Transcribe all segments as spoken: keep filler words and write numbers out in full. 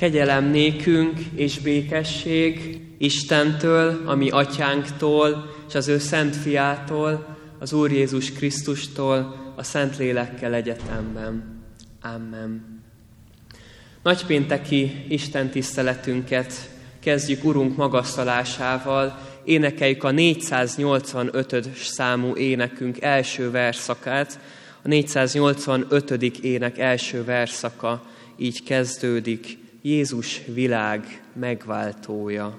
Kegyelem nékünk és békesség Istentől, a mi atyánktól, és az ő szent fiától, az Úr Jézus Krisztustól, a Szentlélekkel egyetemben. Amen. Nagypénteki Isten tiszteletünket kezdjük Urunk magasztalásával, énekeljük a négyszáznyolcvanötös számú énekünk első verszakát. A négyszáznyolcvanötödik ének első verszaka így kezdődik: Jézus világ megváltója.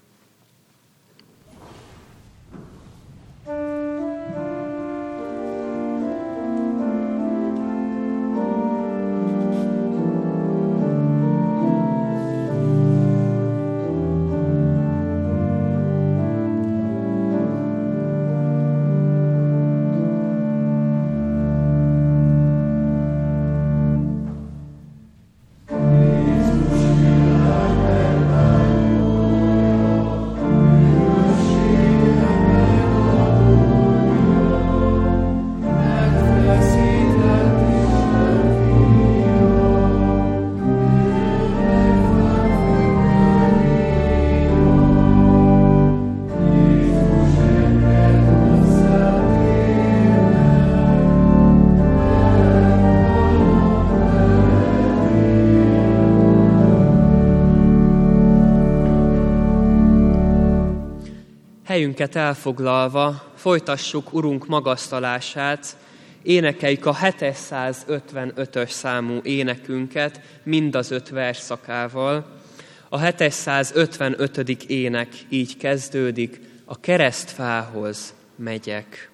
Helyünket elfoglalva folytassuk Urunk magasztalását, énekeljük a hétszázötvenötös számú énekünket mind az öt versszakával. A hétszázötvenötödik ének így kezdődik: a keresztfához megyek.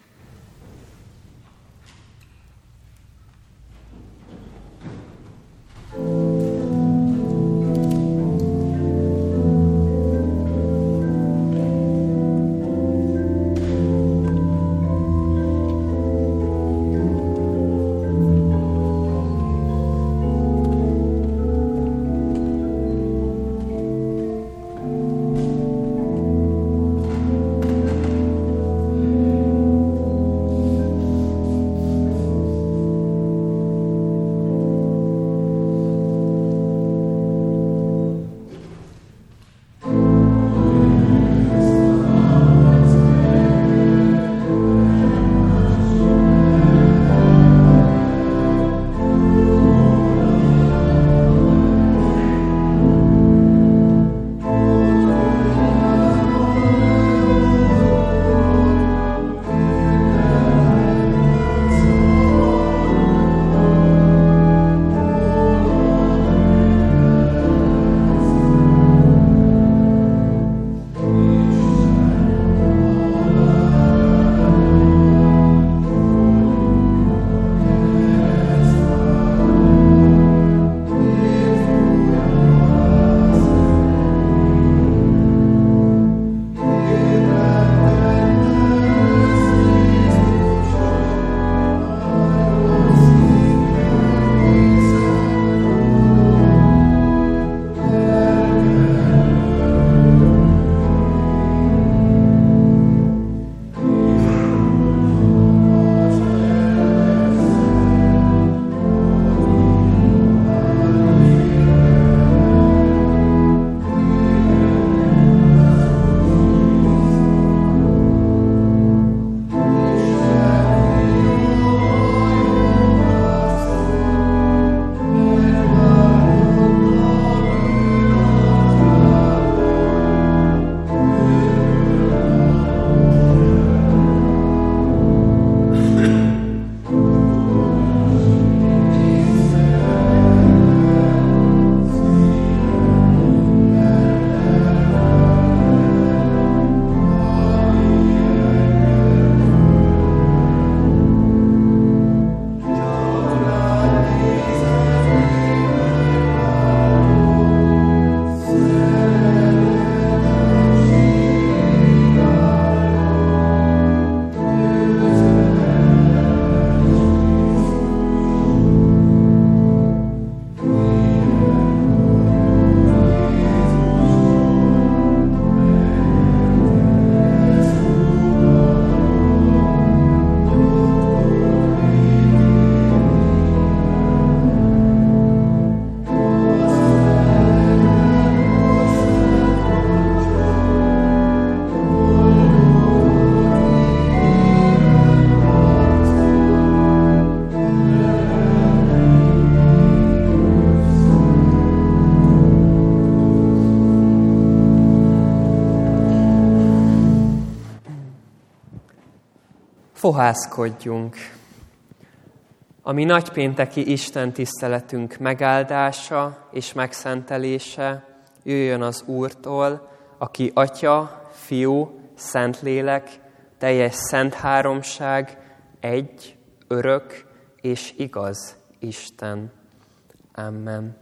Fohászkodjunk! A mi nagypénteki Isten tiszteletünk megáldása és megszentelése jöjjön az Úrtól, aki Atya, Fiú, Szentlélek, teljes szent háromság, egy, örök és igaz Isten. Amen.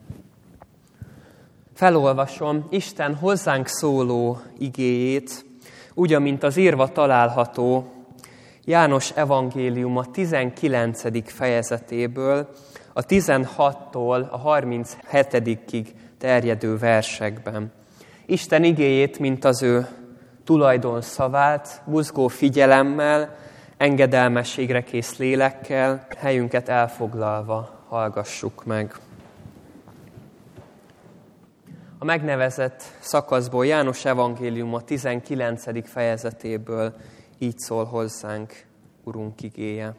Felolvasom Isten hozzánk szóló igéjét, úgy, amint az írva található János evangéliuma tizenkilencedik fejezetéből, a tizenhattól a harminchetedikig terjedő versekben. Isten igéjét, mint az ő tulajdonszavát, buzgó figyelemmel, engedelmességre kész lélekkel, helyünket elfoglalva hallgassuk meg. A megnevezett szakaszból János evangéliuma tizenkilencedik fejezetéből így szól hozzánk Urunk igéje.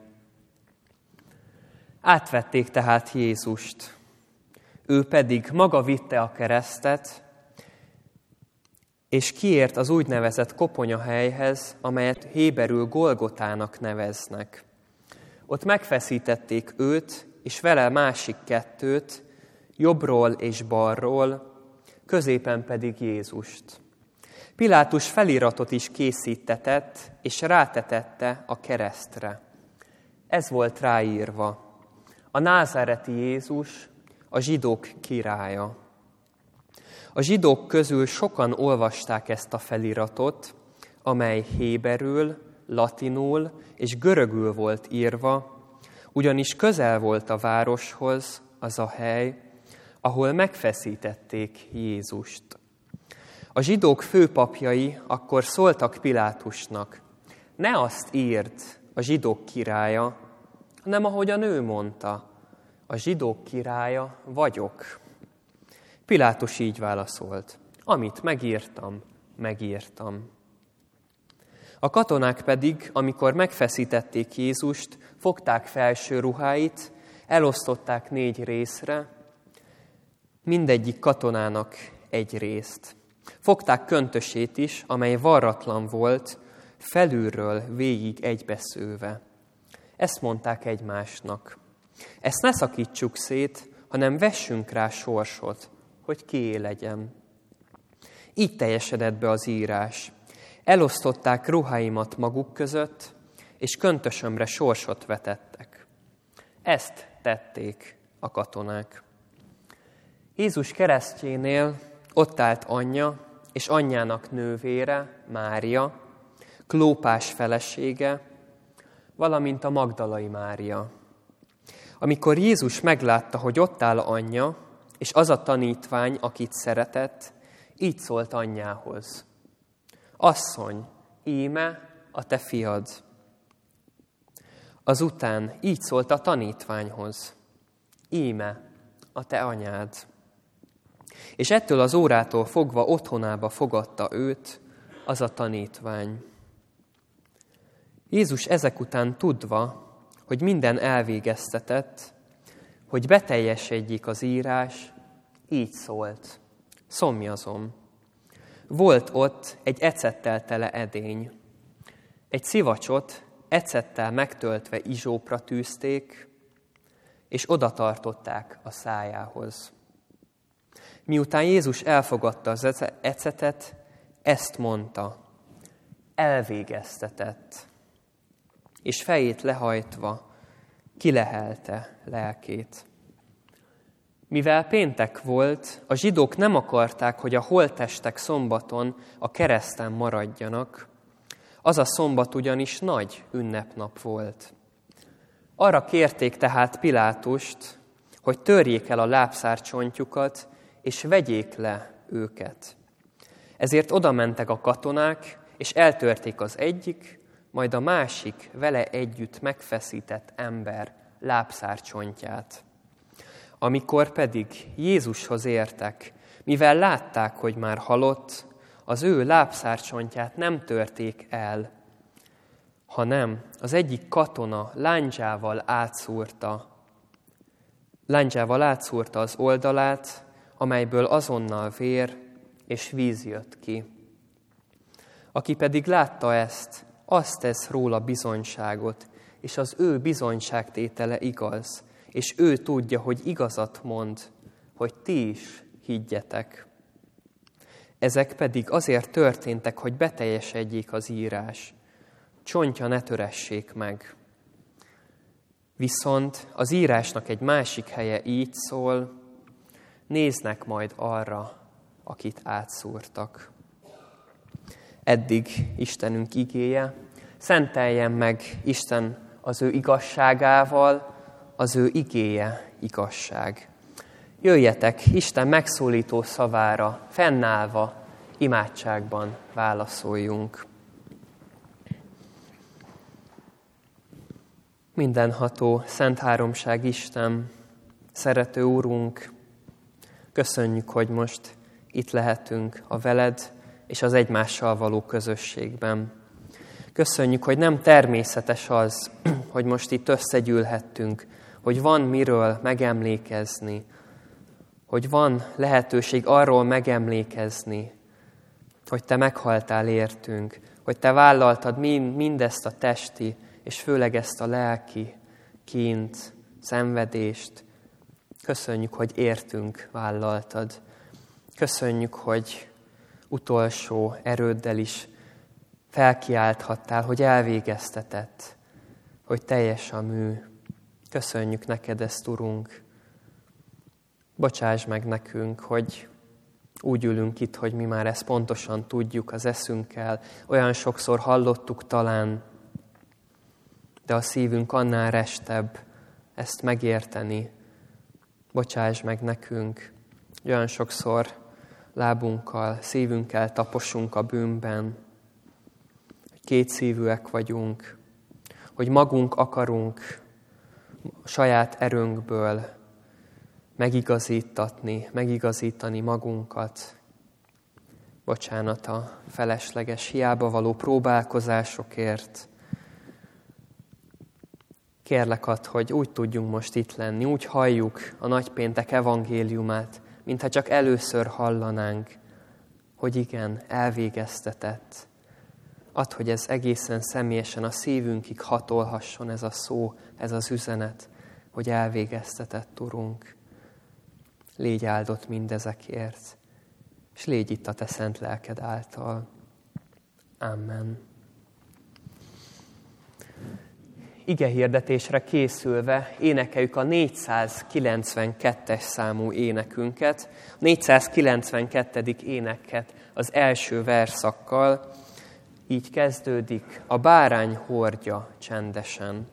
Átvették tehát Jézust, ő pedig maga vitte a keresztet, és kiért az úgynevezett koponyahelyhez, amelyet héberül Golgotának neveznek. Ott megfeszítették őt, és vele másik kettőt, jobbról és balról, középen pedig Jézust. Pilátus feliratot is készítetett, és rátetette a keresztre. Ez volt ráírva: a názáreti Jézus, a zsidók királya. A zsidók közül sokan olvasták ezt a feliratot, amely héberül, latinul és görögül volt írva, ugyanis közel volt a városhoz az a hely, ahol megfeszítették Jézust. A zsidók főpapjai akkor szóltak Pilátusnak: ne azt írd, a zsidók királya, hanem ahogyan ő mondta, a zsidók királya vagyok. Pilátus így válaszolt: amit megírtam, megírtam. A katonák pedig, amikor megfeszítették Jézust, fogták felső ruháit, elosztották négy részre, mindegyik katonának egy részt. Fogták köntösét is, amely varratlan volt, felülről végig egybeszőve. Ezt mondták egymásnak: ezt ne szakítsuk szét, hanem vessünk rá sorsot, hogy kié legyen. Így teljesedett be az írás. Elosztották ruháimat maguk között, és köntösömre sorsot vetettek. Ezt tették a katonák. Jézus keresztjénél ott állt anyja, és anyjának nővére, Mária, Klópás felesége, valamint a Magdalai Mária. Amikor Jézus meglátta, hogy ott áll anyja, és az a tanítvány, akit szeretett, így szólt anyjához: asszony, íme a te fiad. Azután így szólt a tanítványhoz: íme a te anyád. És ettől az órától fogva otthonába fogadta őt az a tanítvány. Jézus ezek után tudva, hogy minden elvégeztetett, hogy beteljesedjék az írás, így szólt: szomjazom. Volt ott egy ecettel tele edény. Egy szivacsot ecettel megtöltve izsópra tűzték, és oda tartották a szájához. Miután Jézus elfogadta az ecetet, ezt mondta: elvégeztetett. És fejét lehajtva kilehelte lelkét. Mivel péntek volt, a zsidók nem akarták, hogy a holttestek szombaton a kereszten maradjanak. Az a szombat ugyanis nagy ünnepnap volt. Arra kérték tehát Pilátust, hogy törjék el a lábszárcsontjukat, és vegyék le őket. Ezért odamentek a katonák, és eltörték az egyik, majd a másik vele együtt megfeszített ember lábszárcsontját. Amikor pedig Jézushoz értek, mivel látták, hogy már halott, az ő lábszárcsontját nem törték el, hanem az egyik katona lándzsával átszúrta, lándzsával átszúrta az oldalát, amelyből azonnal vér és víz jött ki. Aki pedig látta ezt, azt tesz róla bizonyságot, és az ő bizonyságtétele igaz, és ő tudja, hogy igazat mond, hogy ti is higgyetek. Ezek pedig azért történtek, hogy beteljesedjék az írás. Csontja ne töressék meg. Viszont az írásnak egy másik helye így szól, néznek majd arra, akit átszúrtak. Eddig Istenünk igéje, szenteljen meg Isten az ő igazságával, az ő igéje igazság. Jöjjetek Isten megszólító szavára, fennállva, imádságban válaszoljunk. Mindenható, szent háromság Isten, szerető Úrunk, köszönjük, hogy most itt lehetünk a veled és az egymással való közösségben. Köszönjük, hogy nem természetes az, hogy most itt összegyűlhettünk, hogy van miről megemlékezni, hogy van lehetőség arról megemlékezni, hogy te meghaltál értünk, hogy te vállaltad mindezt a testi, és főleg ezt a lelki kínt, szenvedést. Köszönjük, hogy értünk vállaltad. Köszönjük, hogy utolsó erőddel is felkiálthattál, hogy elvégeztetett, hogy teljes a mű. Köszönjük neked ezt, Urunk. Bocsáss meg nekünk, hogy úgy ülünk itt, hogy mi már ezt pontosan tudjuk az eszünkkel. Olyan sokszor hallottuk talán, de a szívünk annál restebb ezt megérteni. Bocsáss meg nekünk, olyan sokszor lábunkkal, szívünkkel taposunk a bűnben, hogy kétszívűek vagyunk, hogy magunk akarunk a saját erőnkből megigazítatni, megigazítani magunkat. Bocsánat a felesleges, hiába való próbálkozásokért. Kérlek add, hogy úgy tudjunk most itt lenni, úgy halljuk a nagypéntek evangéliumát, mintha csak először hallanánk, hogy igen, elvégeztetett. Add, hogy ez egészen személyesen a szívünkig hatolhasson ez a szó, ez az üzenet, hogy elvégeztetett, Urunk. Légy áldott mindezekért, és légy itt a te szent lelked által. Amen. Igehirdetésre készülve énekeljük a négyszázkilencvenkettes számú énekünket. A négyszázkilencvenkettedik éneket az első verszakkal. Így kezdődik: a bárány hordja csendesen.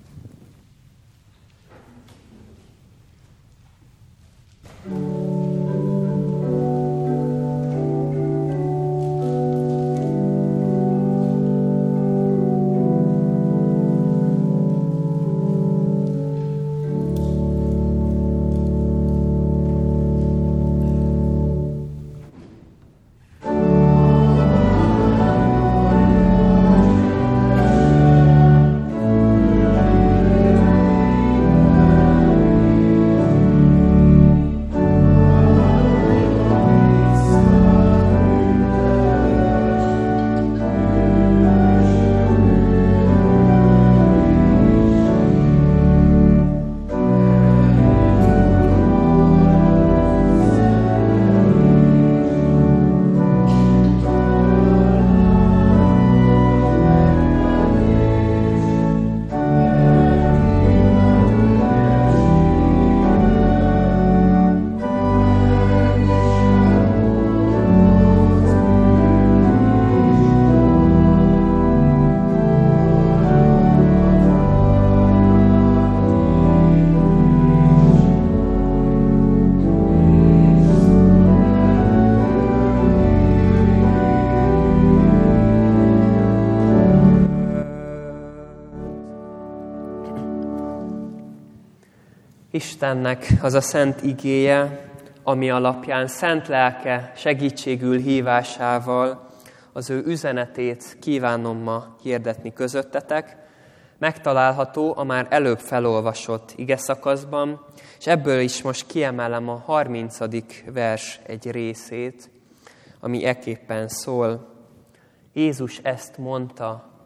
Istennek az a szent igéje, ami alapján szent lelke segítségül hívásával az ő üzenetét kívánom ma hirdetni közöttetek, megtalálható a már előbb felolvasott igeszakaszban, és ebből is most kiemelem a harmincadik vers egy részét, ami ekképpen szól. Jézus ezt mondta,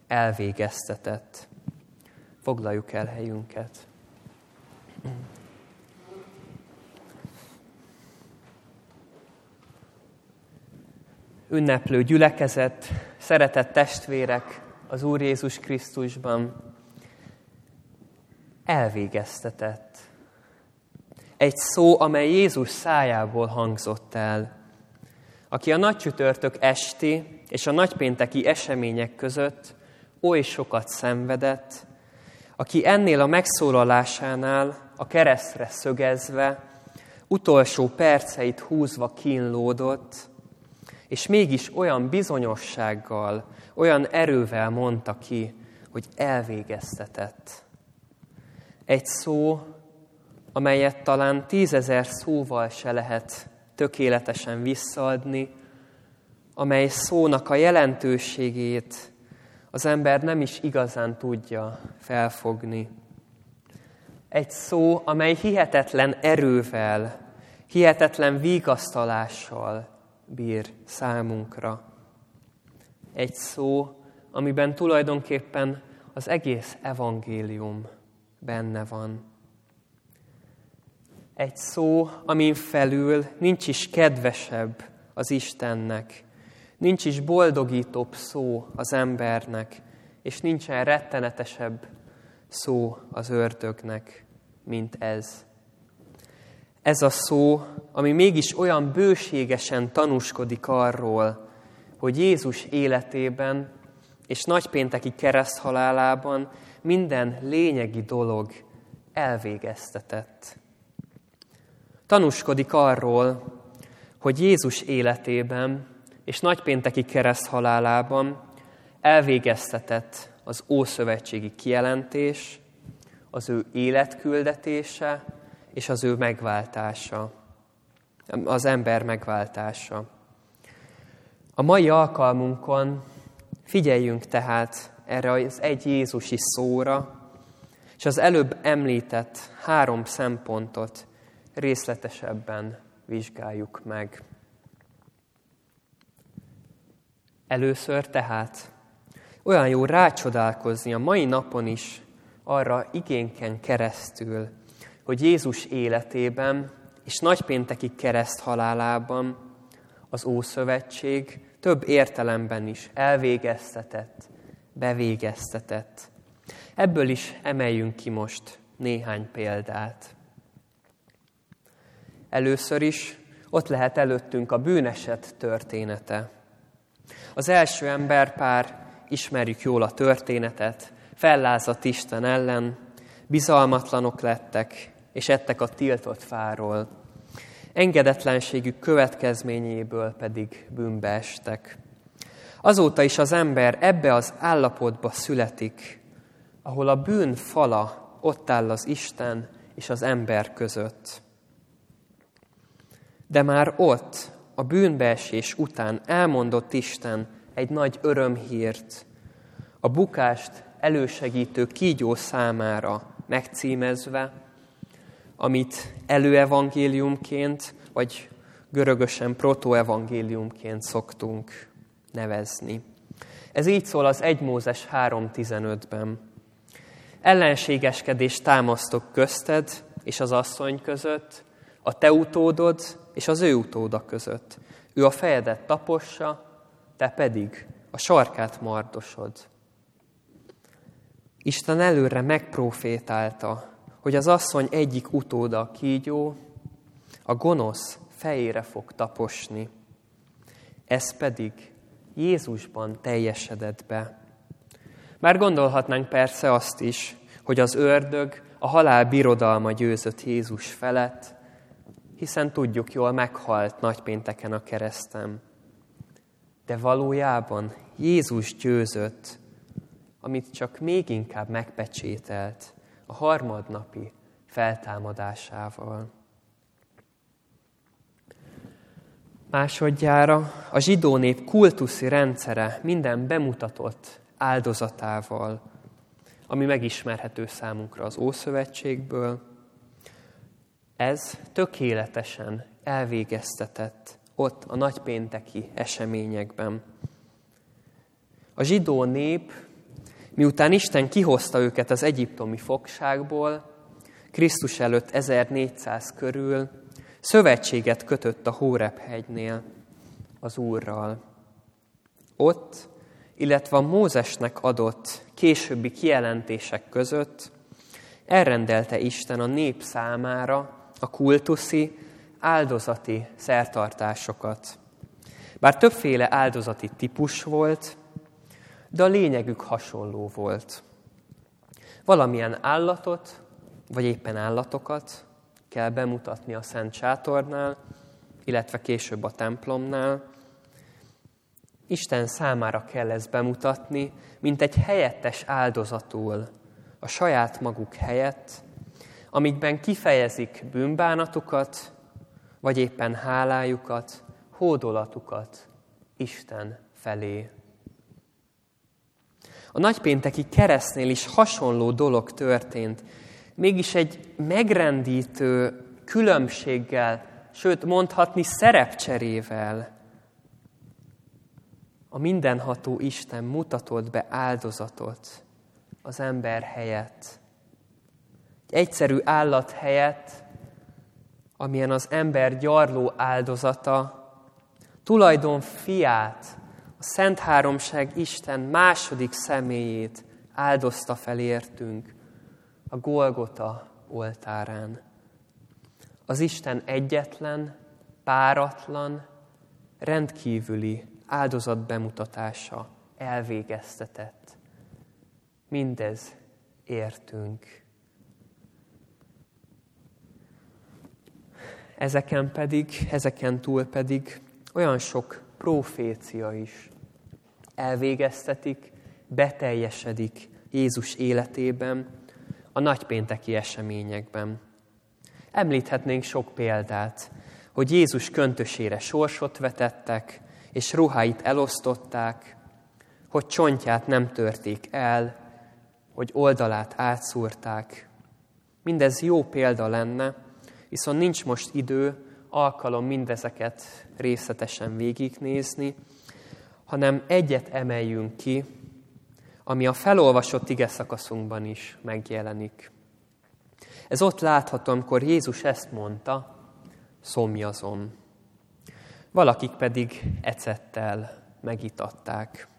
elvégeztetett. Foglaljuk el helyünket. Ünneplő gyülekezet, szeretett testvérek az Úr Jézus Krisztusban, elvégeztetett. Egy szó, amely Jézus szájából hangzott el, aki a nagycsütörtök esti és a nagypénteki események között oly sokat szenvedett, aki ennél a megszólalásánál a keresztre szögezve, utolsó perceit húzva kínlódott, és mégis olyan bizonyossággal, olyan erővel mondta ki, hogy elvégeztetett. Egy szó, amelyet talán tízezer szóval se lehet tökéletesen visszaadni, amely szónak a jelentőségét az ember nem is igazán tudja felfogni. Egy szó, amely hihetetlen erővel, hihetetlen vigasztalással bír számunkra. Egy szó, amiben tulajdonképpen az egész evangélium benne van. Egy szó, amin felül nincs is kedvesebb az Istennek, nincs is boldogítóbb szó az embernek, és nincsen rettenetesebb szó az ördögnek, mint ez. Ez a szó, ami mégis olyan bőségesen tanúskodik arról, hogy Jézus életében és nagypénteki kereszthalálában minden lényegi dolog elvégeztetett. Tanúskodik arról, hogy Jézus életében és nagypénteki kereszthalálában elvégeztetett az ószövetségi kijelentés, az ő életküldetése és az ő megváltása, az ember megváltása. A mai alkalmunkon figyeljünk tehát erre az egy Jézusi szóra, és az előbb említett három szempontot részletesebben vizsgáljuk meg. Először tehát olyan jó rácsodálkozni a mai napon is arra igénken keresztül, hogy Jézus életében és nagypénteki kereszthalálában az Ószövetség több értelemben is elvégeztetett, bevégeztetett. Ebből is emeljünk ki most néhány példát. Először is ott lehet előttünk a bűneset története. Az első emberpár, ismerjük jól a történetet, fellázadt Isten ellen, bizalmatlanok lettek, és ettek a tiltott fáról. Engedetlenségük következményéből pedig bűnbe estek. Azóta is az ember ebbe az állapotba születik, ahol a bűn fala ott áll az Isten és az ember között. De már ott, a bűnbeesés után elmondott Isten egy nagy örömhírt, a bukást elősegítő kígyó számára megcímezve, amit előevangéliumként, vagy görögösen protoevangéliumként szoktunk nevezni. Ez így szól az egy Mózes három tizenötben. Ellenségeskedést támasztok közted és az asszony között, a te utódod és az ő utóda között. Ő a fejedet tapossa, te pedig a sarkát mardosod. Isten előre megprofétálta, hogy az asszony egyik utóda, a kígyó, a gonosz fejére fog taposni. Ez pedig Jézusban teljesedett be. Már gondolhatnánk persze azt is, hogy az ördög a halál birodalma győzött Jézus felett, hiszen tudjuk jól, meghalt nagypénteken a kereszten. De valójában Jézus győzött, amit csak még inkább megpecsételt a harmadnapi feltámadásával. Másodjára a zsidó nép kultuszi rendszere minden bemutatott áldozatával, ami megismerhető számunkra az Ószövetségből, ez tökéletesen elvégeztetett ott a nagypénteki eseményekben. A zsidó nép Miután Isten kihozta őket az egyiptomi fogságból, Krisztus előtt ezernégyszáz körül szövetséget kötött a Hóreb-hegynél az Úrral. Ott, illetve a Mózesnek adott későbbi kijelentések között elrendelte Isten a nép számára a kultuszi, áldozati szertartásokat. Bár többféle áldozati típus volt, de a lényegük hasonló volt. Valamilyen állatot, vagy éppen állatokat kell bemutatni a Szent Sátornál, illetve később a templomnál. Isten számára kell ezt bemutatni, mint egy helyettes áldozatul a saját maguk helyett, amikben kifejezik bűnbánatukat, vagy éppen hálájukat, hódolatukat Isten felé. A nagypénteki keresztnél is hasonló dolog történt, mégis egy megrendítő különbséggel, sőt mondhatni szerepcserével. A mindenható Isten mutatott be áldozatot az ember helyett. Egy egyszerű állat helyett, amilyen az ember gyarló áldozata, tulajdon fiát, a Szent Háromság Isten második személyét áldozta fel értünk a Golgota oltárán. Az Isten egyetlen, páratlan, rendkívüli áldozat bemutatása elvégeztetett. Mindez értünk. Ezeken pedig, ezeken túl pedig olyan sok profécia is elvégeztetik, beteljesedik Jézus életében, a nagypénteki eseményekben. Említhetnénk sok példát, hogy Jézus köntösére sorsot vetettek, és ruháit elosztották, hogy csontját nem törték el, hogy oldalát átszúrták. Mindez jó példa lenne, viszont nincs most idő, alkalom mindezeket részletesen végignézni, hanem egyet emeljünk ki, ami a felolvasott igeszakaszunkban is megjelenik. Ez ott látható, amikor Jézus ezt mondta, szomjazom. Valakik pedig ecettel megitatták.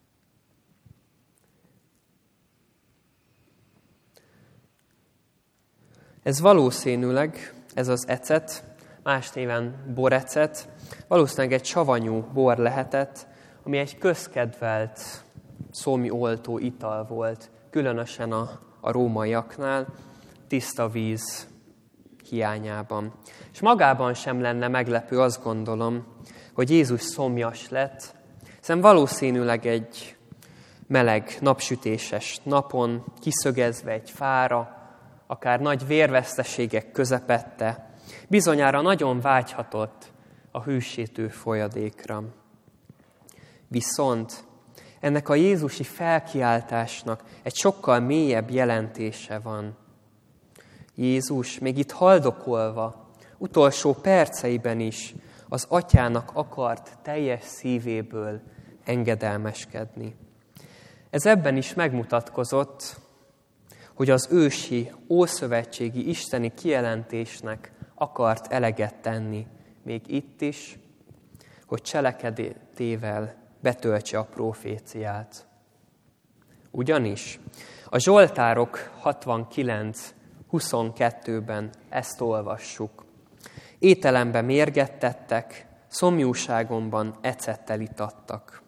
Ez valószínűleg, ez az ecet, más néven borecet, valószínűleg egy savanyú bor lehetett, ami egy közkedvelt szomjoltó ital volt, különösen a, a rómaiaknál, tiszta víz hiányában. És magában sem lenne meglepő, azt gondolom, hogy Jézus szomjas lett, hiszen valószínűleg egy meleg, napsütéses napon, kiszögezve egy fára, akár nagy vérveszteségek közepette, bizonyára nagyon vágyhatott a hűsítő folyadékra. Viszont ennek a jézusi felkiáltásnak egy sokkal mélyebb jelentése van. Jézus még itt haldokolva, utolsó perceiben is az atyának akart teljes szívéből engedelmeskedni. Ez ebben is megmutatkozott, hogy az ősi, ószövetségi isteni kijelentésnek akart eleget tenni, még itt is, hogy cselekedetével betöltse a proféciát. Ugyanis a Zsoltárok hatvankilenc huszonkettőben ezt olvassuk. Ételembe mérgettettek, szomjúságomban ecettel itattak.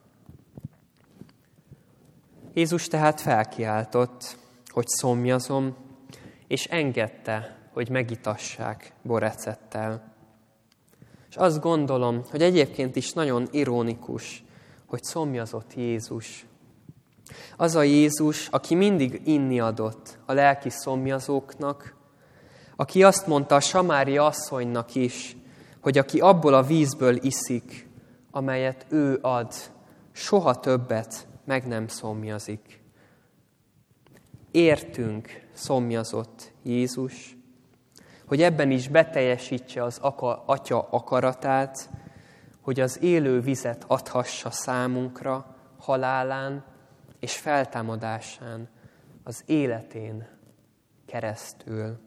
Jézus tehát felkiáltott, hogy szomjazom, és engedte, hogy megitassák borecettel. És azt gondolom, hogy egyébként is nagyon ironikus, hogy szomjazott Jézus. Az a Jézus, aki mindig inni adott a lelki szomjazóknak, aki azt mondta a samária asszonynak is, hogy aki abból a vízből iszik, amelyet ő ad, soha többet meg nem szomjazik. Értünk szomjazott Jézus, hogy ebben is beteljesítse az Atya akaratát, hogy az élő vizet adhassa számunkra halálán, és feltámadásán, az életén keresztül.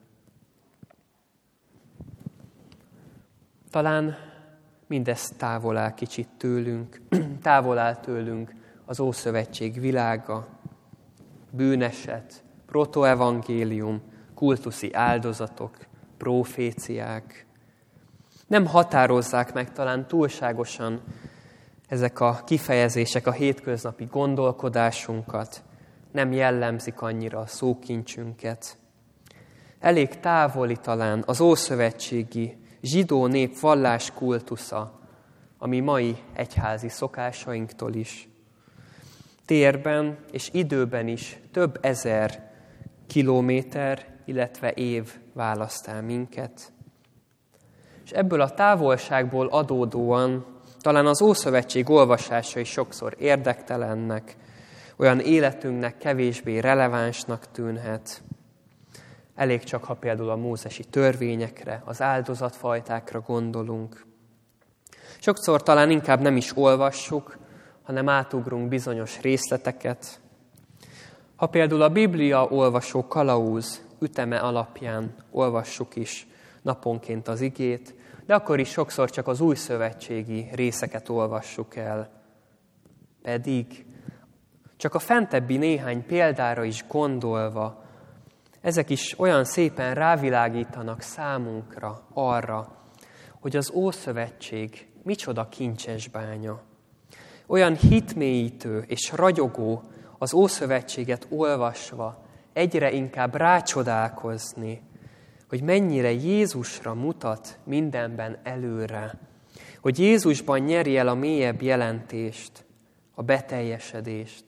Talán mindez távol áll kicsit tőlünk, távol áll tőlünk az Ószövetség világa, bűneset, protoevangélium, kultuszi áldozatok, proféciák. Nem határozzák meg talán túlságosan ezek a kifejezések a hétköznapi gondolkodásunkat, nem jellemzik annyira a szókincsünket. Elég távoli talán az ószövetségi zsidó nép vallás kultusza, ami mai egyházi szokásainktól is. Térben és időben is több ezer kilométer, illetve év választ el minket. És ebből a távolságból adódóan talán az Ószövetség olvasása is sokszor érdektelennek, olyan életünknek kevésbé relevánsnak tűnhet. Elég csak, ha például a mózesi törvényekre, az áldozatfajtákra gondolunk. Sokszor talán inkább nem is olvassuk, hanem átugrunk bizonyos részleteket. Ha például a Biblia olvasó kalauz üteme alapján olvassuk is naponként az igét, de akkor is sokszor csak az újszövetségi részeket olvassuk el. Pedig csak a fentebbi néhány példára is gondolva, ezek is olyan szépen rávilágítanak számunkra arra, hogy az Ószövetség micsoda kincses bánya. Olyan hitmélyítő és ragyogó az Ószövetséget olvasva egyre inkább rácsodálkozni, hogy mennyire Jézusra mutat mindenben előre, hogy Jézusban nyeri el a mélyebb jelentést, a beteljesedést.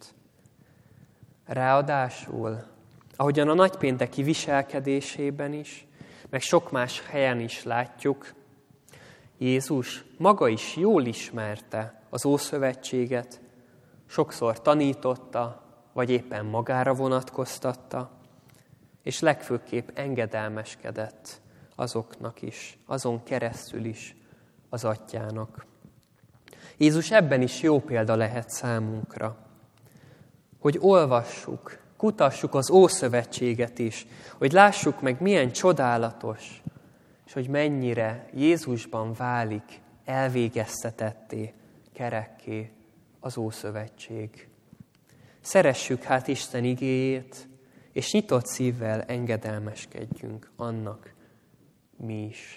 Ráadásul, ahogyan a nagypénteki viselkedésében is, meg sok más helyen is látjuk, Jézus maga is jól ismerte az Ószövetséget, sokszor tanította, vagy éppen magára vonatkoztatta, és legfőképp engedelmeskedett azoknak is, azon keresztül is az Atyának. Jézus ebben is jó példa lehet számunkra, hogy olvassuk, kutassuk az Ószövetséget is, hogy lássuk meg, milyen csodálatos, és hogy mennyire Jézusban válik elvégeztetetté, kerekké az Ószövetség. Szeressük hát Isten igéjét, és nyitott szívvel engedelmeskedjünk annak mi is.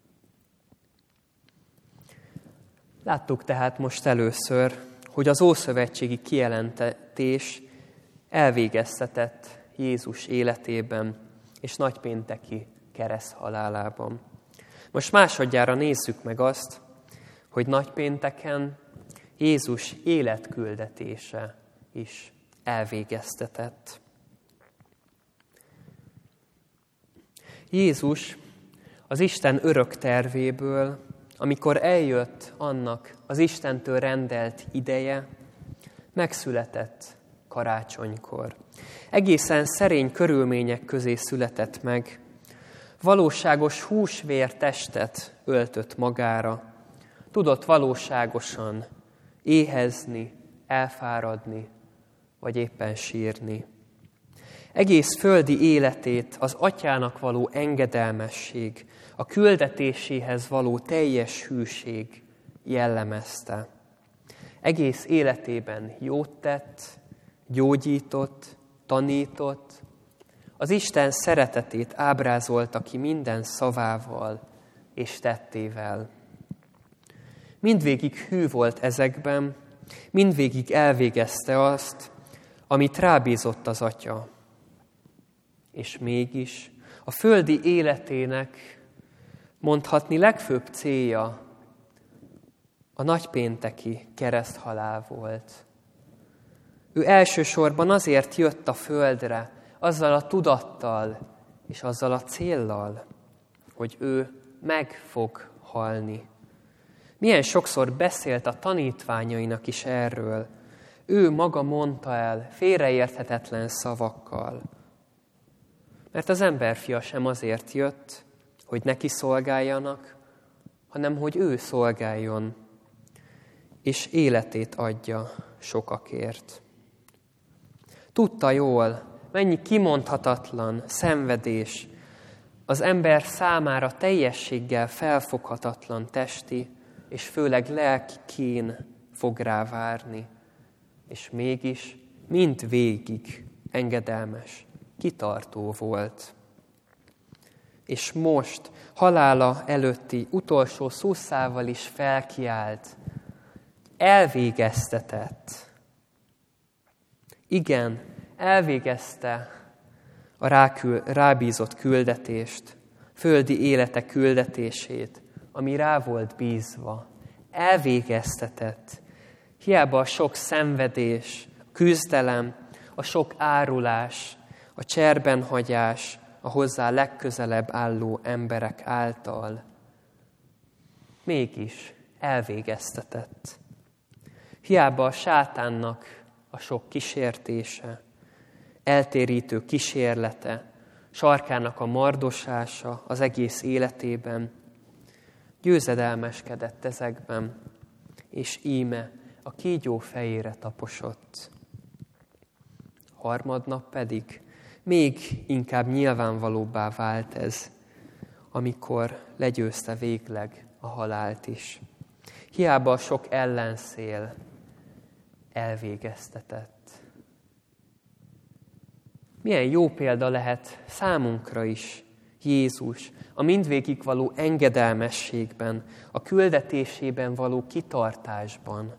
Láttuk tehát most először, hogy az ószövetségi kijelentés elvégeztetett Jézus életében és nagypénteki kereszthalálában. Most másodjára nézzük meg azt, hogy nagypénteken Jézus életküldetése is elvégeztetett. Jézus az Isten örök tervéből, amikor eljött annak az Istentől rendelt ideje, megszületett karácsonykor. Egészen szerény körülmények közé született meg, valóságos húsvér testet öltött magára, tudott valóságosan éhezni, elfáradni, vagy éppen sírni. Egész földi életét az Atyának való engedelmesség, a küldetéséhez való teljes hűség jellemezte. Egész életében jót tett, gyógyított, tanított, az Isten szeretetét ábrázolta ki minden szavával és tettével. Mindvégig hű volt ezekben, mindvégig elvégezte azt, amit rábízott az Atya. És mégis a földi életének mondhatni legfőbb célja a nagypénteki kereszthalál volt. Ő elsősorban azért jött a földre, azzal a tudattal és azzal a céllal, hogy ő meg fog halni. Milyen sokszor beszélt a tanítványainak is erről. Ő maga mondta el félreérthetetlen szavakkal. Mert az emberfia sem azért jött, hogy neki szolgáljanak, hanem hogy ő szolgáljon, és életét adja sokakért. Tudta jól, mennyi kimondhatatlan szenvedés, az ember számára teljességgel felfoghatatlan testi, és főleg lelki kén fog rá várni. És mégis mind végig engedelmes, kitartó volt. És most halála előtti utolsó szószával is felkiált, elvégeztetett. Igen, elvégezte a rákül, rábízott küldetést, földi élete küldetését, ami rá volt bízva. Elvégeztetett. Hiába a sok szenvedés, küzdelem, a sok árulás, a cserbenhagyás, a hozzá legközelebb álló emberek által. Mégis elvégeztetett. Hiába a sátánnak a sok kísértése, eltérítő kísérlete, sarkának a mardosása az egész életében, győzedelmeskedett ezekben, és íme a kígyó fejére taposott. Harmadnap pedig még inkább nyilvánvalóbbá vált ez, amikor legyőzte végleg a halált is. Hiába a sok ellenszél elvégeztetett. Milyen jó példa lehet számunkra is Jézus a mindvégig való engedelmességben, a küldetésében való kitartásban.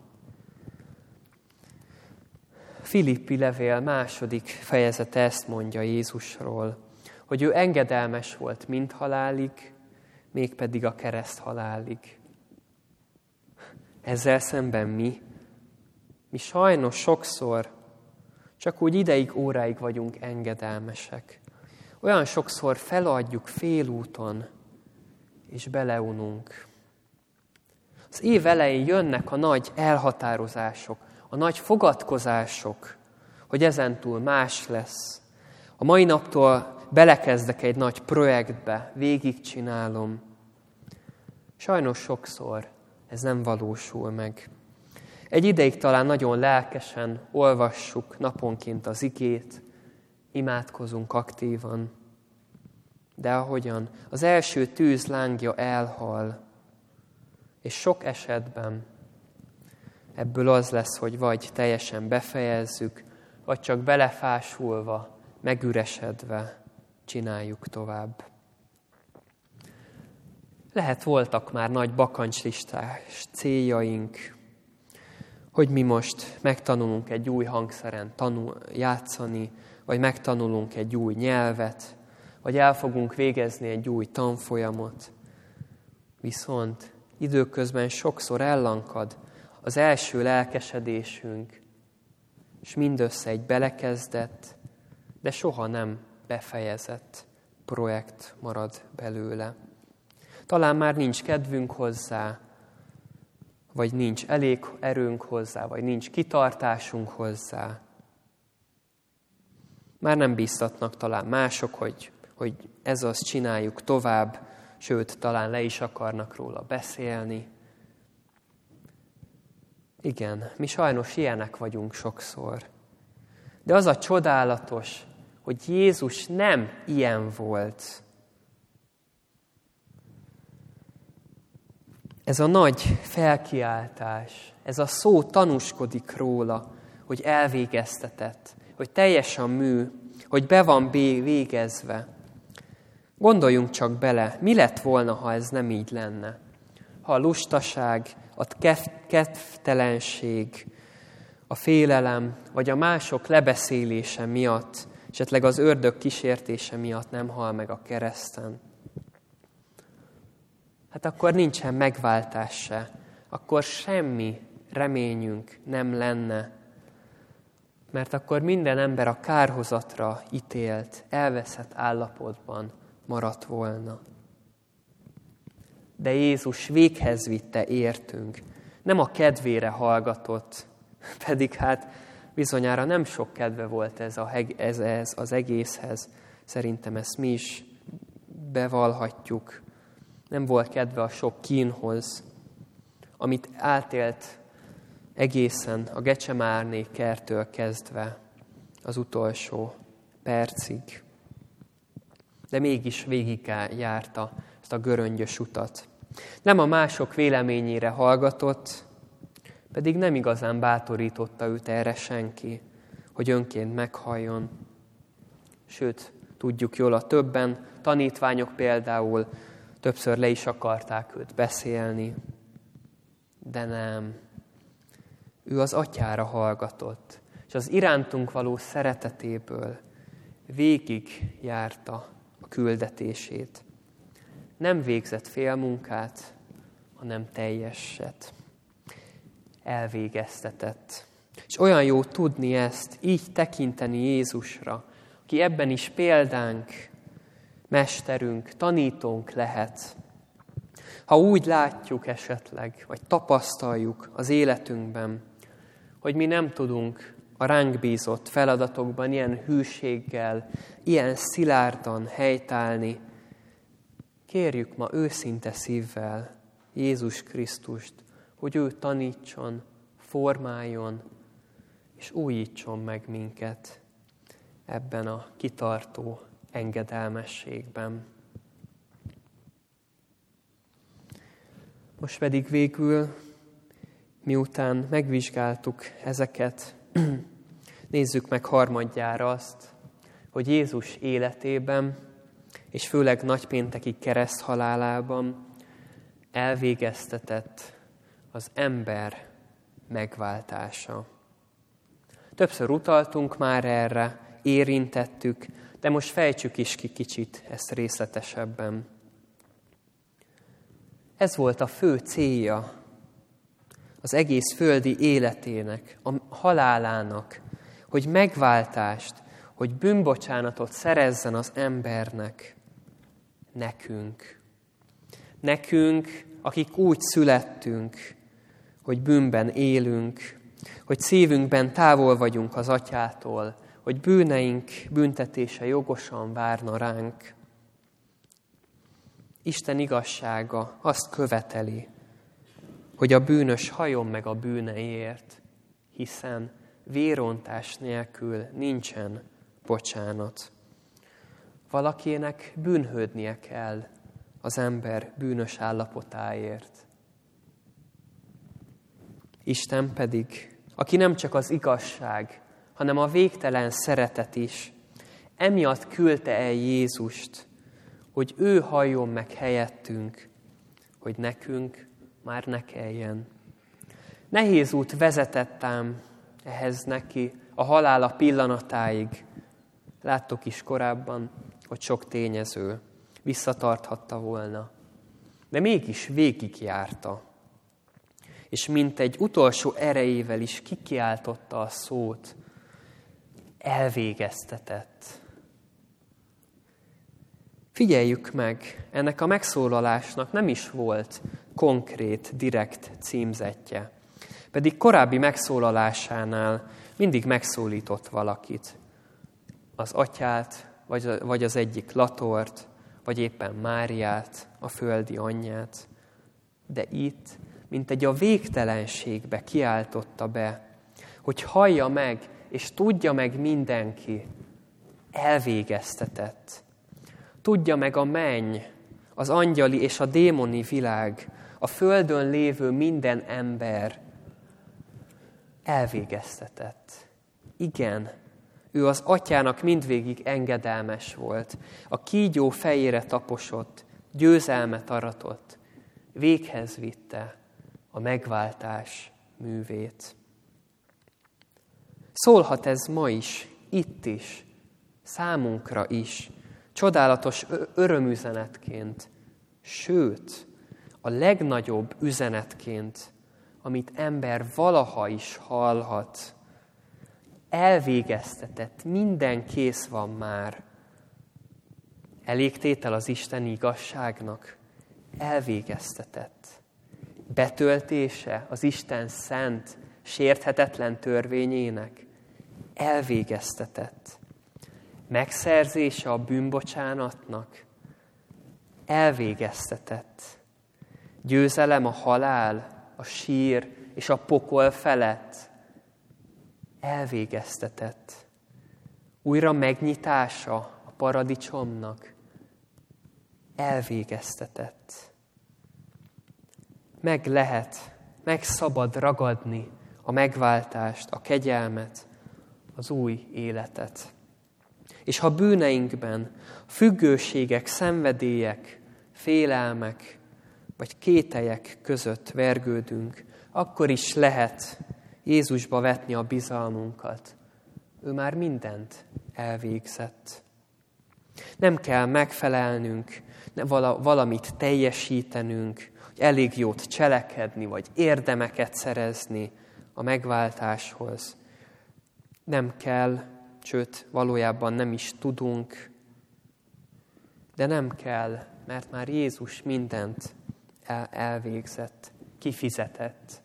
Filippi levél második fejezete ezt mondja Jézusról, hogy ő engedelmes volt mind halálig, mégpedig a kereszt halálig. Ezzel szemben mi, mi sajnos sokszor csak úgy ideig, óráig vagyunk engedelmesek. Olyan sokszor feladjuk félúton, és beleununk. Az év elején jönnek a nagy elhatározások, a nagy fogadkozások, hogy ezentúl más lesz. A mai naptól belekezdek egy nagy projektbe, végigcsinálom. Sajnos sokszor ez nem valósul meg. Egy ideig talán nagyon lelkesen olvassuk naponként az igét, imádkozunk aktívan, de ahogyan az első tűz lángja elhal, és sok esetben ebből az lesz, hogy vagy teljesen befejezzük, vagy csak belefásulva, megüresedve csináljuk tovább. Lehet voltak már nagy bakancslistás céljaink, hogy mi most megtanulunk egy új hangszeren tanul, játszani, vagy megtanulunk egy új nyelvet, vagy el fogunk végezni egy új tanfolyamot. Viszont időközben sokszor ellankad az első lelkesedésünk, és mindössze egy belekezdett, de soha nem befejezett projekt marad belőle. Talán már nincs kedvünk hozzá, vagy nincs elég erőnk hozzá, vagy nincs kitartásunk hozzá. Már nem bíztatnak talán mások, hogy, hogy ez az csináljuk tovább, sőt, talán le is akarnak róla beszélni. Igen, mi sajnos ilyenek vagyunk sokszor. De az a csodálatos, hogy Jézus nem ilyen volt. Ez a nagy felkiáltás, ez a szó tanúskodik róla, hogy elvégeztetett, hogy teljes a mű, hogy be van végezve. Gondoljunk csak bele, mi lett volna, ha ez nem így lenne? Ha a lustaság, a kedvtelenség, a félelem, vagy a mások lebeszélése miatt, esetleg az ördög kísértése miatt nem hal meg a kereszten. Hát akkor nincsen megváltás se, akkor semmi reményünk nem lenne, mert akkor minden ember a kárhozatra ítélt, elveszett állapotban maradt volna. De Jézus véghez vitte értünk, nem a kedvére hallgatott, pedig hát bizonyára nem sok kedve volt ez, a, ez, ez az egészhez. Szerintem ezt mi is bevallhatjuk. Nem volt kedve a sok kínhoz, amit átélt egészen a Gecsemáné kerttől kezdve, az utolsó percig. De mégis végig járta ezt a göröngyös utat. Nem a mások véleményére hallgatott, pedig nem igazán bátorította őt erre senki, hogy önként meghalljon. Sőt, tudjuk jól, a többen, tanítványok például többször le is akarták őt beszélni, de nem. Ő az atyára hallgatott, és az irántunk való szeretetéből végig járta a küldetését. Nem végzett félmunkát, hanem teljeset. Elvégeztetett. És olyan jó tudni ezt, így tekinteni Jézusra, aki ebben is példánk, mesterünk, tanítónk lehet. Ha úgy látjuk esetleg, vagy tapasztaljuk az életünkben, hogy mi nem tudunk a ránk bízott feladatokban ilyen hűséggel, ilyen szilárdan helytállni, kérjük ma őszinte szívvel Jézus Krisztust, hogy ő tanítson, formáljon, és újítson meg minket ebben a kitartó engedelmességben. Most pedig végül, miután megvizsgáltuk ezeket, nézzük meg harmadjára azt, hogy Jézus életében, és főleg nagypénteki kereszthalálában elvégeztetett az ember megváltása. Többször utaltunk már erre, érintettük, de most fejtsük is ki kicsit ezt részletesebben. Ez volt a fő célja az egész földi életének, a halálának, hogy megváltást, hogy bűnbocsánatot szerezzen az embernek, nekünk. Nekünk, akik úgy születtünk, hogy bűnben élünk, hogy szívünkben távol vagyunk az Atyától, hogy bűneink büntetése jogosan várna ránk. Isten igazsága azt követeli, hogy a bűnös halljon meg a bűneiért, hiszen vérontás nélkül nincsen bocsánat. Valakinek bűnhődnie kell az ember bűnös állapotáért. Isten pedig, aki nem csak az igazság, hanem a végtelen szeretet is, emiatt küldte el Jézust, hogy ő halljon meg helyettünk, hogy nekünk már ne kelljen. Nehéz út vezetett ám ehhez neki a halála pillanatáig. Láttuk is korábban, hogy sok tényező visszatarthatta volna. De mégis végigjárta. És mint egy utolsó erejével is kikiáltotta a szót, elvégeztetett. Figyeljük meg, ennek a megszólalásnak nem is volt konkrét, direkt címzetje. Pedig korábbi megszólalásánál mindig megszólított valakit. Az atyát, vagy az egyik latort, vagy éppen Máriát, a földi anyját. De itt, mint egy a végtelenségbe kiáltotta be, hogy hallja meg, és tudja meg mindenki, elvégeztetett. Tudja meg a menny, az angyali és a démoni világ, a földön lévő minden ember, elvégeztetett. Igen, ő az atyának mindvégig engedelmes volt, a kígyó fejére taposott, győzelmet aratott, véghez vitte a megváltás művét. Szólhat ez ma is, itt is, számunkra is, csodálatos örömüzenetként, sőt, a legnagyobb üzenetként, amit ember valaha is hallhat. Elvégeztetett, minden kész van már. Elég tétel az Isten igazságnak, elvégeztetett. Betöltése az Isten szent, sérthetetlen törvényének, elvégeztetett. Megszerzése a bűnbocsánatnak, elvégeztetett. Győzelem a halál, a sír és a pokol felett, elvégeztetett. újra megnyitása a paradicsomnak elvégeztetett. Meg lehet, meg szabad ragadni a megváltást, a kegyelmet, az új életet. És ha bűneinkben függőségek, szenvedélyek, félelmek vagy kételyek között vergődünk, akkor is lehet Jézusba vetni a bizalmunkat. Ő már mindent elvégzett. Nem kell megfelelnünk, valamit teljesítenünk, hogy elég jót cselekedni, vagy érdemeket szerezni a megváltáshoz. Nem kell, sőt, valójában nem is tudunk, de nem kell, mert már Jézus mindent el- elvégzett, kifizetett.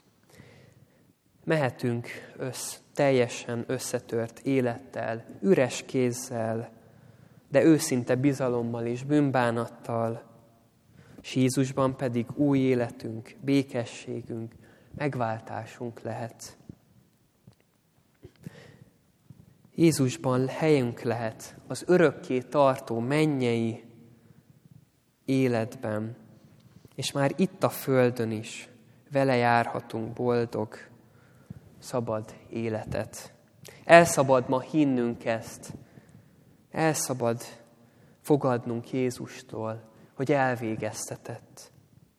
Mehetünk össz, teljesen összetört élettel, üres kézzel, de őszinte bizalommal és bűnbánattal, és Jézusban pedig új életünk, békességünk, megváltásunk lehet. Jézusban helyünk lehet az örökké tartó mennyei életben, és már itt a földön is vele járhatunk boldog, szabad életet. Elszabad ma hinnünk ezt, elszabad fogadnunk Jézustól, hogy elvégeztetett.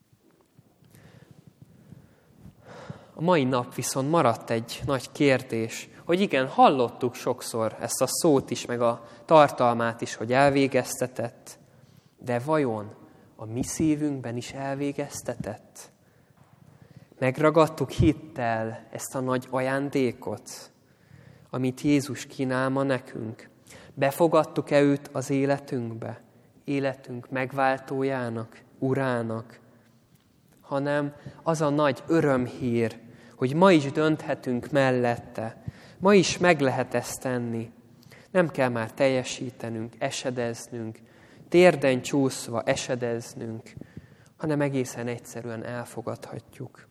A mai nap viszont maradt egy nagy kérdés, hogy igen, hallottuk sokszor ezt a szót is, meg a tartalmát is, hogy elvégeztetett, de vajon a mi szívünkben is elvégeztetett? Megragadtuk hittel ezt a nagy ajándékot, amit Jézus kínál ma nekünk? Befogadtuk-e őt az életünkbe? Életünk megváltójának, urának? Hanem az a nagy örömhír, hogy ma is dönthetünk mellette, ma is meg lehet ezt tenni. Nem kell már teljesítenünk, esedeznünk, térden csúszva esedeznünk, hanem egészen egyszerűen elfogadhatjuk.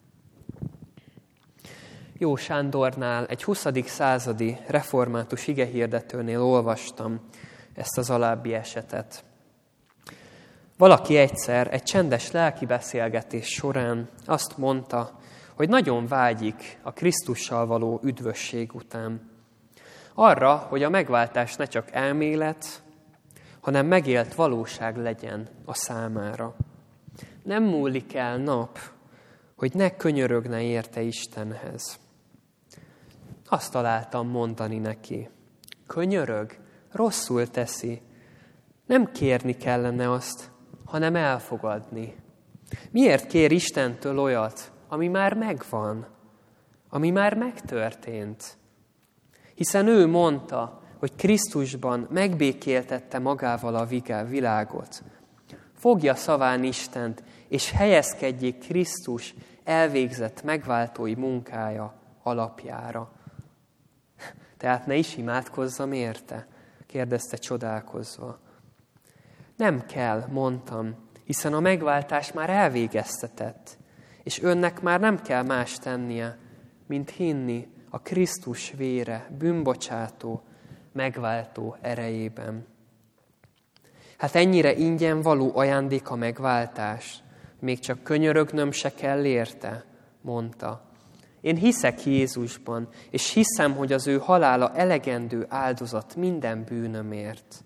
Jó Sándornál, egy huszadik századi református igehirdetőnél olvastam ezt az alábbi esetet. Valaki egyszer egy csendes lelkibeszélgetés során azt mondta, hogy nagyon vágyik a Krisztussal való üdvösség után. Arra, hogy a megváltás ne csak elmélet, hanem megélt valóság legyen a számára. Nem múlik el nap, hogy ne könyörögne érte Istenhez. Azt találtam mondani neki. Könyörög, rosszul teszi. Nem kérni kellene azt, hanem elfogadni. Miért kér Istentől olyat, ami már megvan, ami már megtörtént? Hiszen ő mondta, hogy Krisztusban megbékéltette magával a világot. Fogja szaván Istent, és helyezkedjék Krisztus elvégzett megváltói munkája alapjára. Tehát ne is imádkozzam érte? Kérdezte csodálkozva. Nem kell, mondtam, hiszen a megváltás már elvégeztetett, és önnek már nem kell más tennie, mint hinni a Krisztus vére, bűnbocsátó, megváltó erejében. Hát ennyire ingyen való ajándék a megváltás, még csak könyörögnöm se kell érte, mondta. Én hiszek Jézusban, és hiszem, hogy az ő halála elegendő áldozat minden bűnömért.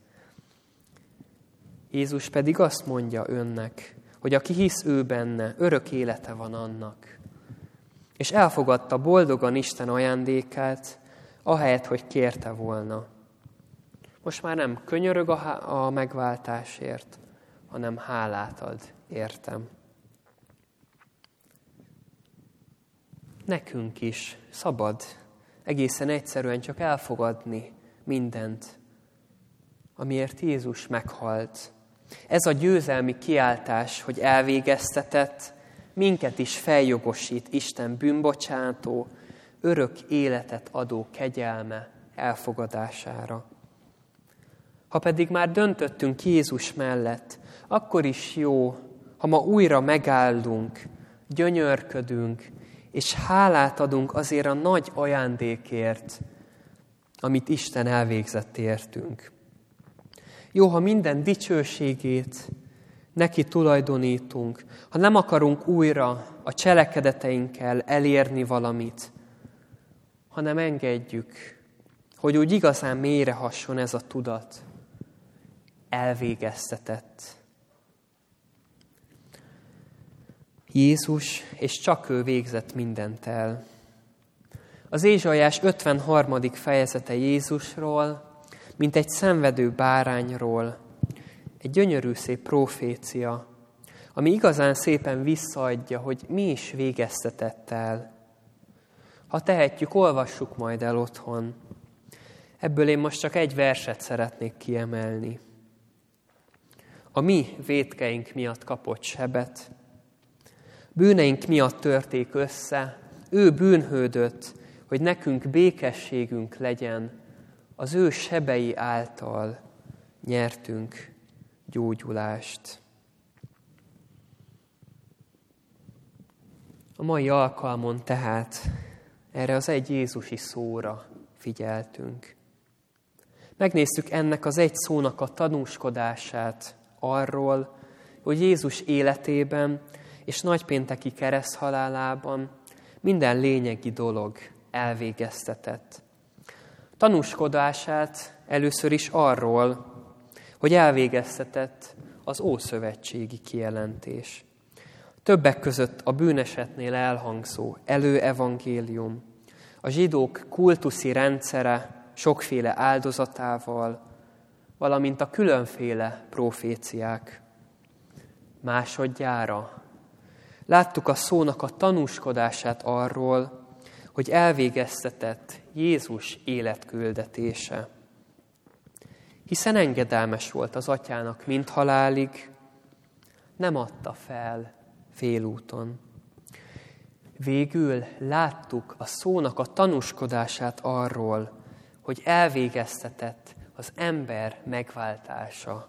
Jézus pedig azt mondja önnek, hogy aki hisz ő benne, örök élete van annak. És elfogadta boldogan Isten ajándékát, ahelyett, hogy kérte volna. Most már nem könyörög a, a megváltásért, hanem hálát ad értem. Nekünk is szabad egészen egyszerűen csak elfogadni mindent, amiért Jézus meghalt. Ez a győzelmi kiáltás, hogy elvégeztetett, minket is feljogosít Isten bűnbocsátó, örök életet adó kegyelme elfogadására. Ha pedig már döntöttünk Jézus mellett, akkor is jó, ha ma újra megállunk, gyönyörködünk, és hálát adunk azért a nagy ajándékért, amit Isten elvégzett értünk. Jó, ha minden dicsőségét neki tulajdonítunk, ha nem akarunk újra a cselekedeteinkkel elérni valamit, hanem engedjük, hogy úgy igazán mélyre hasson ez a tudat. Elvégeztetett. Jézus, és csak ő végzett mindent el. Az Ézsaiás ötvenharmadik fejezete Jézusról, mint egy szenvedő bárányról, egy gyönyörű szép profécia, ami igazán szépen visszaadja, hogy mi is végeztetett el. Ha tehetjük, olvassuk majd el otthon. Ebből én most csak egy verset szeretnék kiemelni. A mi vétkeink miatt kapott sebet, bűneink miatt törték össze, ő bűnhődött, hogy nekünk békességünk legyen, az ő sebei által nyertünk gyógyulást. A mai alkalmon tehát erre az egy jézusi szóra figyeltünk. Megnéztük ennek az egy szónak a tanúskodását arról, hogy Jézus életében és nagypénteki kereszthalálában minden lényegi dolog elvégeztetett. Tanúskodását először is arról, hogy elvégeztetett az ószövetségi kijelentés. Többek között a bűnesetnél elhangzó előevangélium, a zsidók kultuszi rendszere sokféle áldozatával, valamint a különféle proféciák. Másodjára láttuk a szónak a tanúskodását arról, hogy elvégeztetett Jézus életküldetése. Hiszen engedelmes volt az atyának mind halálig, nem adta fel félúton. Végül láttuk a szónak a tanúskodását arról, hogy elvégeztetett az ember megváltása.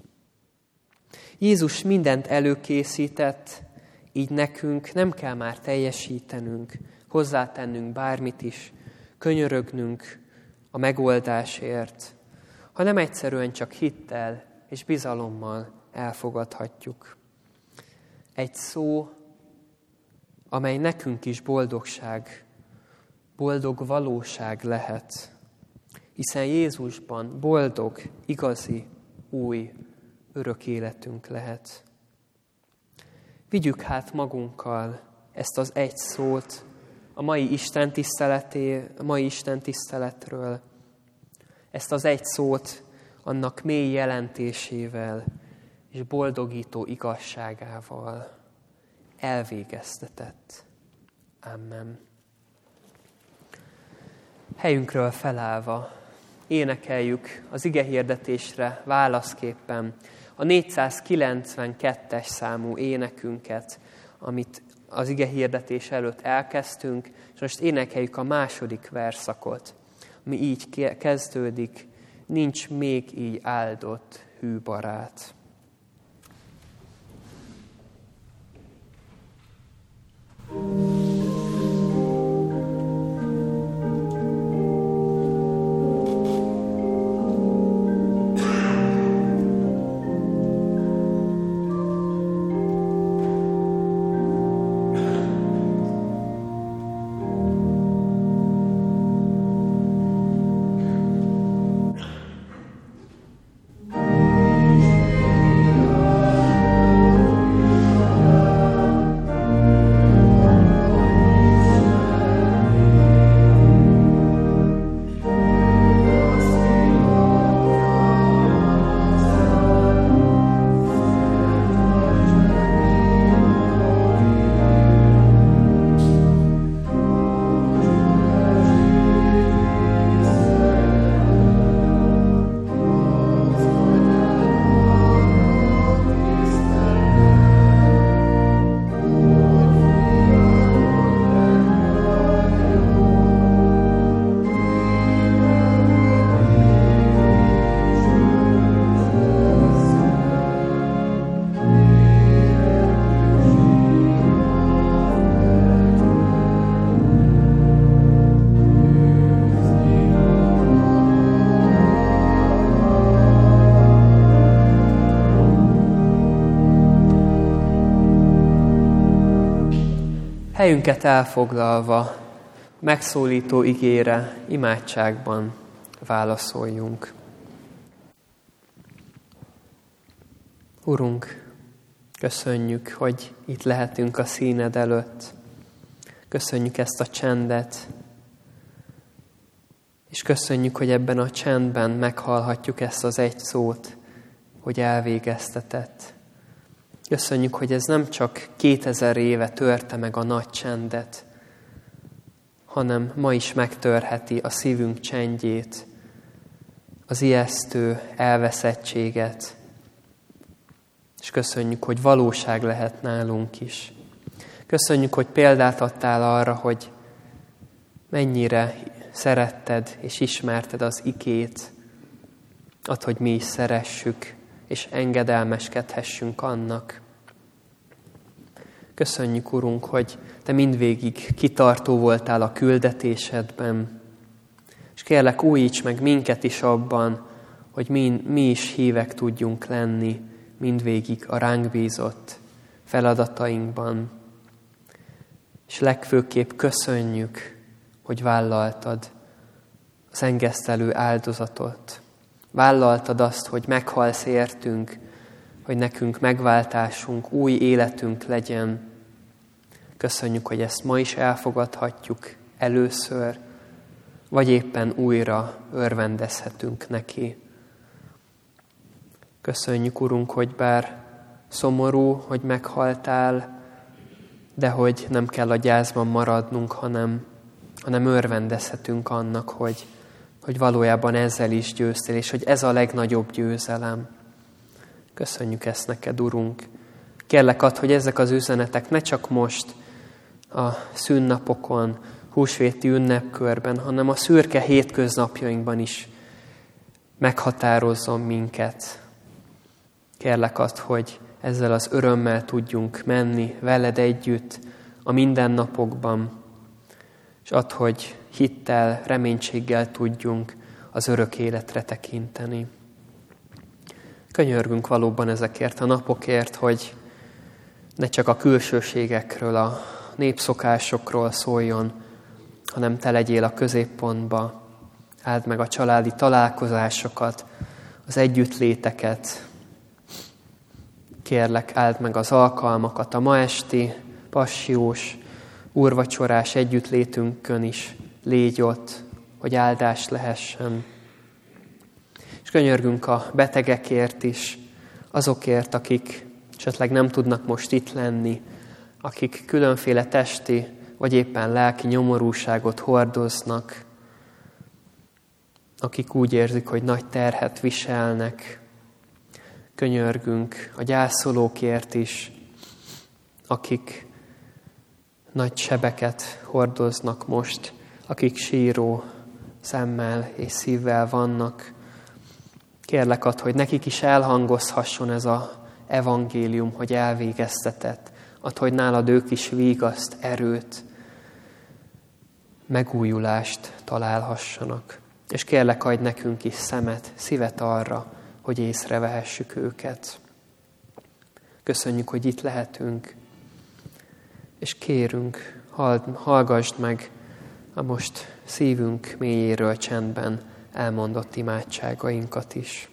Jézus mindent előkészített, így nekünk nem kell már teljesítenünk, hozzátennünk bármit is, könyörögnünk a megoldásért, hanem egyszerűen csak hittel és bizalommal elfogadhatjuk. Egy szó, amely nekünk is boldogság, boldog valóság lehet, hiszen Jézusban boldog, igazi, új, örök életünk lehet. Vigyük hát magunkkal ezt az egy szót a mai Isten tiszteleté, a mai Isten tiszteletről, ezt az egy szót annak mély jelentésével és boldogító igazságával. Elvégeztetett. Amen. Helyünkről felállva énekeljük az igehirdetésre válaszképpen a négyszázkilencvenkettes számú énekünket, amit az igehirdetés előtt elkezdtünk, és most énekeljük a második verszakot, ami így kezdődik: nincs még így áldott hű barát. Thank you. Helyünket elfoglalva, megszólító igére, imádságban válaszoljunk. Urunk, köszönjük, hogy itt lehetünk a színed előtt. Köszönjük ezt a csendet, és köszönjük, hogy ebben a csendben meghallhatjuk ezt az egy szót, hogy elvégeztetett. Köszönjük, hogy ez nem csak kétezer éve törte meg a nagy csendet, hanem ma is megtörheti a szívünk csendjét, az ijesztő elveszettséget, és köszönjük, hogy valóság lehet nálunk is. Köszönjük, hogy példát adtál arra, hogy mennyire szeretted és ismerted az igét, add, hogy mi is szeressük, és engedelmeskedhessünk annak. Köszönjük, Urunk, hogy Te mindvégig kitartó voltál a küldetésedben, és kérlek, újíts meg minket is abban, hogy mi, mi is hívek tudjunk lenni mindvégig a ránk bízott feladatainkban. És legfőképp köszönjük, hogy vállaltad az engesztelő áldozatot. Vállaltad azt, hogy meghalsz értünk, hogy nekünk megváltásunk, új életünk legyen. Köszönjük, hogy ezt ma is elfogadhatjuk először, vagy éppen újra örvendezhetünk neki. Köszönjük, Urunk, hogy bár szomorú, hogy meghaltál, de hogy nem kell a gyászban maradnunk, hanem, hanem örvendezhetünk annak, hogy, hogy valójában ezzel is győztél, és hogy ez a legnagyobb győzelem. Köszönjük ezt neked, Urunk. Kérlek add, hogy ezek az üzenetek ne csak most a szünnapokon, húsvéti ünnepkörben, hanem a szürke hétköznapjainkban is meghatározzon minket. Kérlek add, hogy ezzel az örömmel tudjunk menni veled együtt a mindennapokban, és add, hogy hittel, reménységgel tudjunk az örök életre tekinteni. Könyörgünk valóban ezekért a napokért, hogy ne csak a külsőségekről, a népszokásokról szóljon, hanem Te legyél a középpontba. Áld meg a családi találkozásokat, az együttléteket. Kérlek, áld meg az alkalmakat, a ma esti passiós, úrvacsorás együttlétünkön is légy ott, hogy áldás lehessen. És könyörgünk a betegekért is, azokért, akik esetleg nem tudnak most itt lenni, akik különféle testi vagy éppen lelki nyomorúságot hordoznak, akik úgy érzik, hogy nagy terhet viselnek. Könyörgünk a gyászolókért is, akik nagy sebeket hordoznak most, akik síró szemmel és szívvel vannak. Kérlek add, hogy nekik is elhangozhasson ez az evangélium, hogy elvégeztetett. Add, hogy nálad ők is vígaszt, erőt, megújulást találhassanak. És kérlek, adj nekünk is szemet, szívet arra, hogy észrevehessük őket. Köszönjük, hogy itt lehetünk, és kérünk, hallgassd meg a most szívünk mélyéről csendben elmondott imádságainkat is.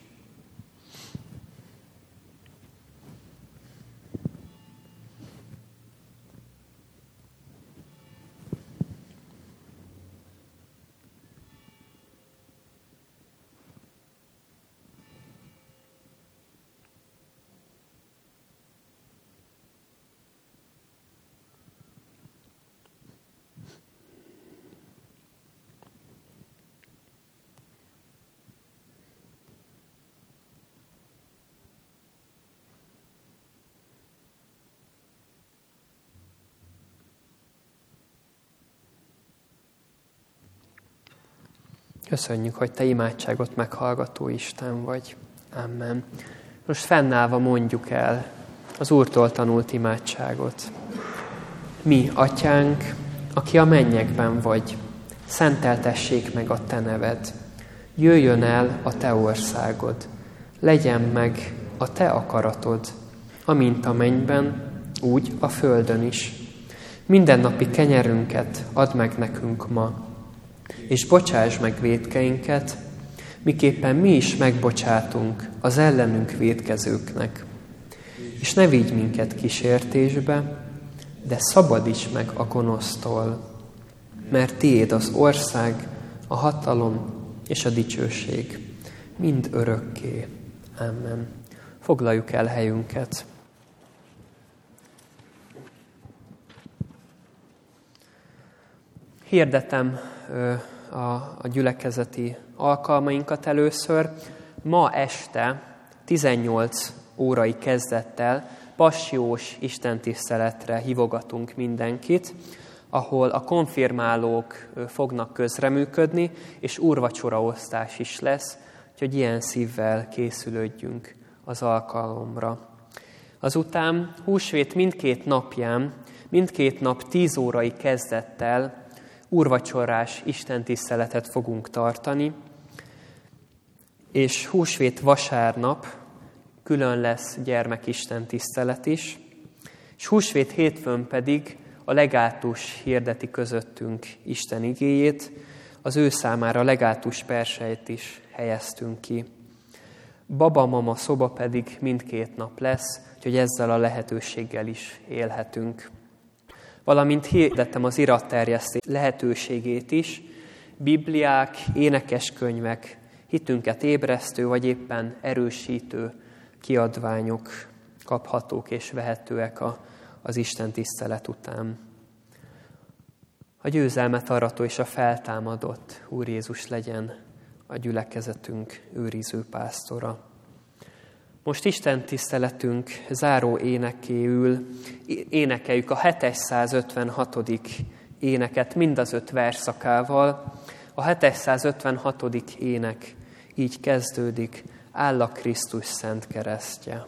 Köszönjük, hogy Te imádságot meghallgató Isten vagy. Amen. Most fennállva mondjuk el az Úrtól tanult imádságot. Mi, Atyánk, aki a mennyekben vagy, szenteltessék meg a Te neved. Jöjjön el a Te országod. Legyen meg a Te akaratod, amint a mennyben, úgy a földön is. Mindennapi kenyerünket add meg nekünk ma, és bocsáss meg vétkeinket, miképpen mi is megbocsátunk az ellenünk vétkezőknek. És ne vigy minket kísértésbe, de szabadíts meg a gonosztól, mert tiéd az ország, a hatalom és a dicsőség, mind örökké. Amen. Foglaljuk el helyünket. Hirdetem a, a gyülekezeti alkalmainkat először. Ma este tizennyolc órai kezdettel passiós istentiszteletre hívogatunk mindenkit, ahol a konfirmálók fognak közreműködni, és úrvacsoraosztás is lesz, úgyhogy ilyen szívvel készülődjünk az alkalomra. Azután húsvét mindkét napján, mindkét nap tíz órai kezdettel úrvacsorás istentiszteletet fogunk tartani, és húsvét vasárnap külön lesz gyermekistentisztelet is, és húsvét hétfőn pedig a legátus hirdeti közöttünk Isten igéjét, az ő számára legátus persejt is helyeztünk ki. Baba-mama szoba pedig mindkét nap lesz, úgyhogy ezzel a lehetőséggel is élhetünk. Valamint hirdettem az iratterjesztés lehetőségét is, bibliák, énekeskönyvek, hitünket ébresztő vagy éppen erősítő kiadványok kaphatók és vehetőek a, az Isten tisztelet után. A győzelmet arató és a feltámadott Úr Jézus legyen a gyülekezetünk őriző pásztora. Most Isten tiszteletünk záró énekéül énekeljük a hétszázötvenhatodik éneket mind az öt versszakával. A hétszázötvenhatodik ének így kezdődik: áll a Krisztus szent keresztje.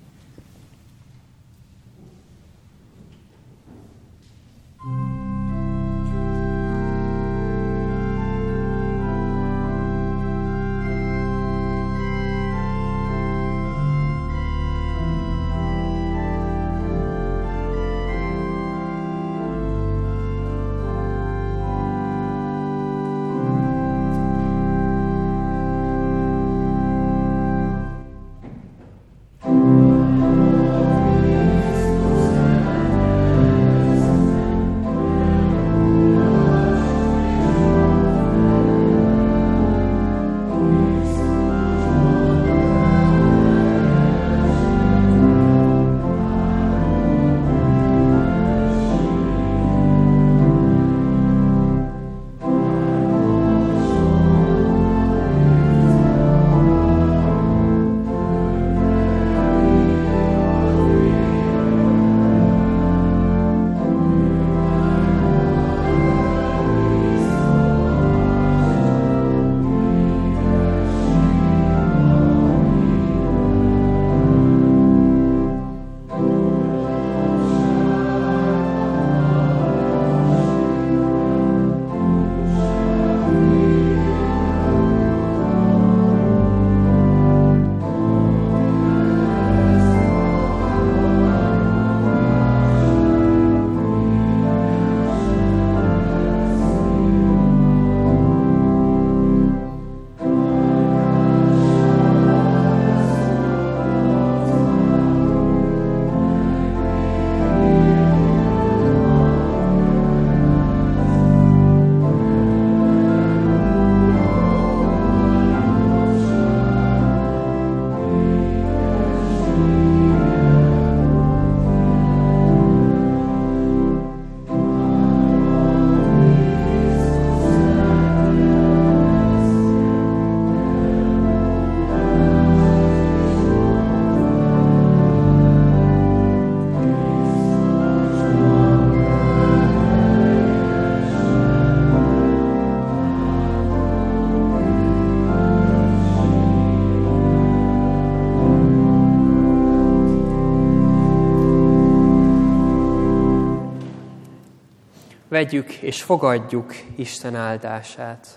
Vegyük és fogadjuk Isten áldását.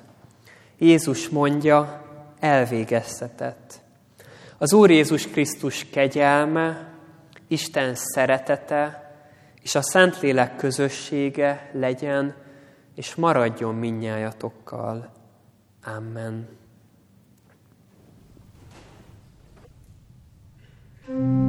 Jézus mondja, elvégeztetett. Az Úr Jézus Krisztus kegyelme, Isten szeretete és a Szentlélek közössége legyen, és maradjon mindnyájatokkal. Amen.